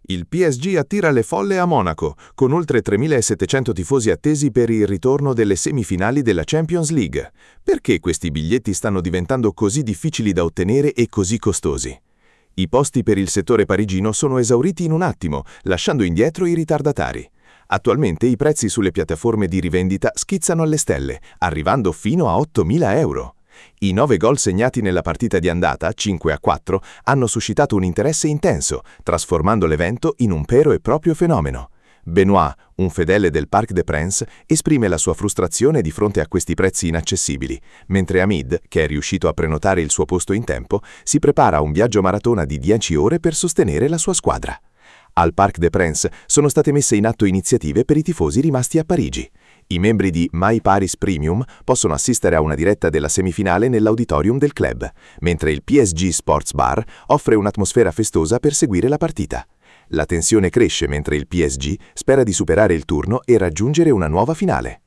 Il PSG attira le folle a Monaco, con oltre 3.700 tifosi attesi per il ritorno delle semifinali della Champions League. Perché questi biglietti stanno diventando così difficili da ottenere e così costosi? I posti per il settore parigino sono esauriti in un attimo, lasciando indietro i ritardatari. Attualmente i prezzi sulle piattaforme di rivendita schizzano alle stelle, arrivando fino a 8.000 euro. I 9 gol segnati nella partita di andata, 5-4, hanno suscitato un interesse intenso, trasformando l'evento in un vero e proprio fenomeno. Benoît, un fedele del Parc des Princes, esprime la sua frustrazione di fronte a questi prezzi inaccessibili, mentre Hamid, che è riuscito a prenotare il suo posto in tempo, si prepara a un viaggio maratona di 10 ore per sostenere la sua squadra. Al Parc des Princes sono state messe in atto iniziative per i tifosi rimasti a Parigi. I membri di My Paris Premium possono assistere a una diretta della semifinale nell'auditorium del club, mentre il PSG Sports Bar offre un'atmosfera festosa per seguire la partita. La tensione cresce mentre il PSG spera di superare il turno e raggiungere una nuova finale.